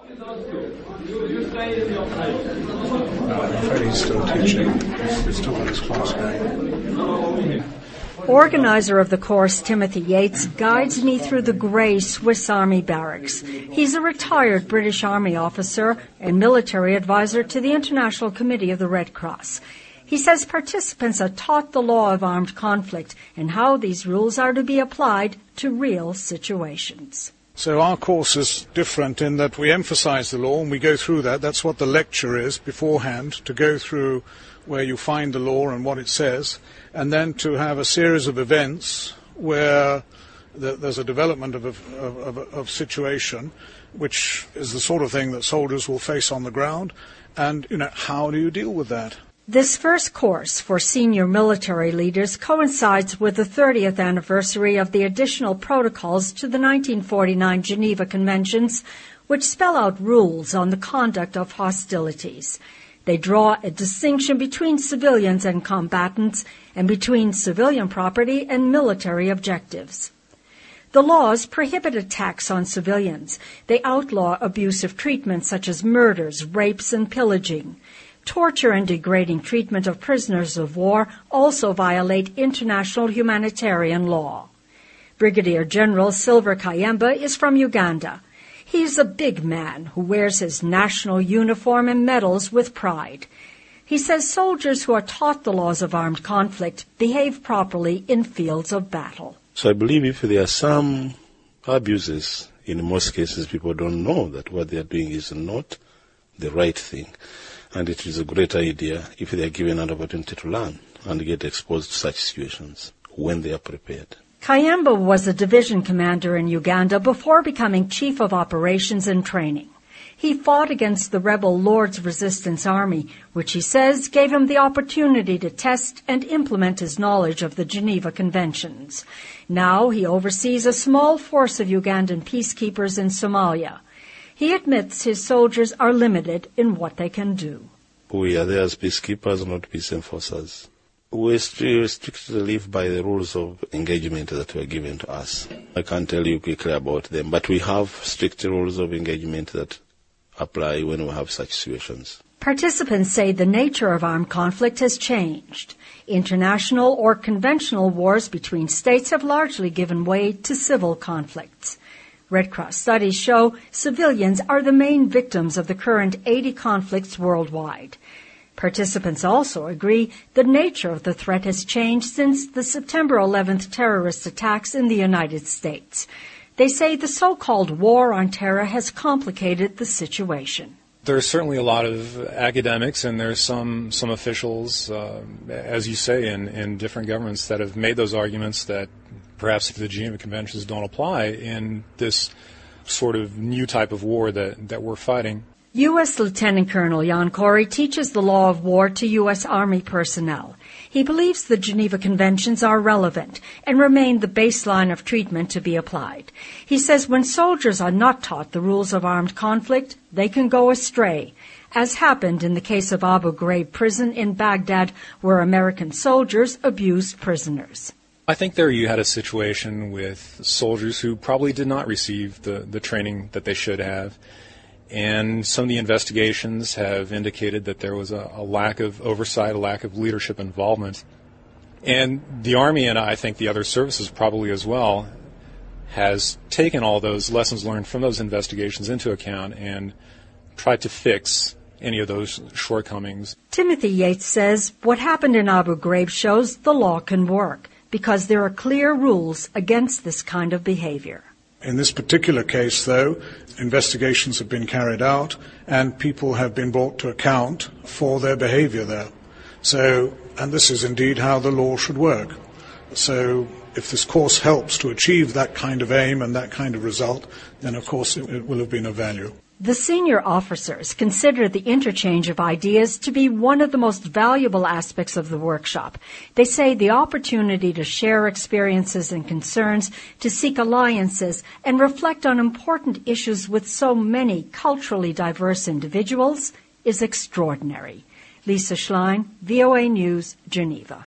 I'm afraid he's still teaching. He's still got his class going. Organizer of the course, Timothy Yates, guides me through the grey Swiss Army barracks. He's a retired British Army officer and military advisor to the International Committee of the Red Cross. He says participants are taught the law of armed conflict and how these rules are to be applied to real situations. So our course is different in that we emphasize the law and we go through that. That's what the lecture is beforehand, to go through where you find the law and what it says, and then to have a series of events where there's a development of situation, which is the sort of thing that soldiers will face on the ground. And, how do you deal with that? This first course for senior military leaders coincides with the 30th anniversary of the additional protocols to the 1949 Geneva Conventions, which spell out rules on the conduct of hostilities. They draw a distinction between civilians and combatants and between civilian property and military objectives. The laws prohibit attacks on civilians. They outlaw abusive treatment such as murders, rapes, and pillaging. Torture and degrading treatment of prisoners of war also violate international humanitarian law. Brigadier General Silver Kayemba is from Uganda. He's a big man who wears his national uniform and medals with pride. He says soldiers who are taught the laws of armed conflict behave properly in fields of battle. So I believe if there are some abuses, in most cases people don't know that what they are doing is not the right thing. And it is a great idea if they are given an opportunity to learn and get exposed to such situations when they are prepared. Kayemba was a division commander in Uganda before becoming chief of operations and training. He fought against the rebel Lord's Resistance Army, which he says gave him the opportunity to test and implement his knowledge of the Geneva Conventions. Now he oversees a small force of Ugandan peacekeepers in Somalia. He admits his soldiers are limited in what they can do. We are there as peacekeepers, not peace enforcers. We strictly live by the rules of engagement that were given to us. I can't tell you quickly about them, but we have strict rules of engagement that apply when we have such situations. Participants say the nature of armed conflict has changed. International or conventional wars between states have largely given way to civil conflicts. Red Cross studies show civilians are the main victims of the current 80 conflicts worldwide. Participants also agree the nature of the threat has changed since the September 11th terrorist attacks in the United States. They say the so-called war on terror has complicated the situation. There are certainly a lot of academics and there are some officials, as you say, in different governments that have made those arguments that perhaps the Geneva Conventions don't apply in this sort of new type of war that we're fighting. U.S. Lieutenant Colonel Jan Corey teaches the law of war to U.S. Army personnel. He believes the Geneva Conventions are relevant and remain the baseline of treatment to be applied. He says when soldiers are not taught the rules of armed conflict, they can go astray, as happened in the case of Abu Ghraib prison in Baghdad, where American soldiers abused prisoners. I think there you had a situation with soldiers who probably did not receive the training that they should have. And some of the investigations have indicated that there was a lack of oversight, a lack of leadership involvement. And the Army, and I think the other services probably as well, has taken all those lessons learned from those investigations into account and tried to fix any of those shortcomings. Timothy Yates says what happened in Abu Ghraib shows the law can work because there are clear rules against this kind of behavior. In this particular case, though, investigations have been carried out and people have been brought to account for their behavior there. And this is indeed how the law should work. So if this course helps to achieve that kind of aim and that kind of result, then of course it will have been of value. The senior officers consider the interchange of ideas to be one of the most valuable aspects of the workshop. They say the opportunity to share experiences and concerns, to seek alliances, and reflect on important issues with so many culturally diverse individuals is extraordinary. Lisa Schlein, VOA News, Geneva.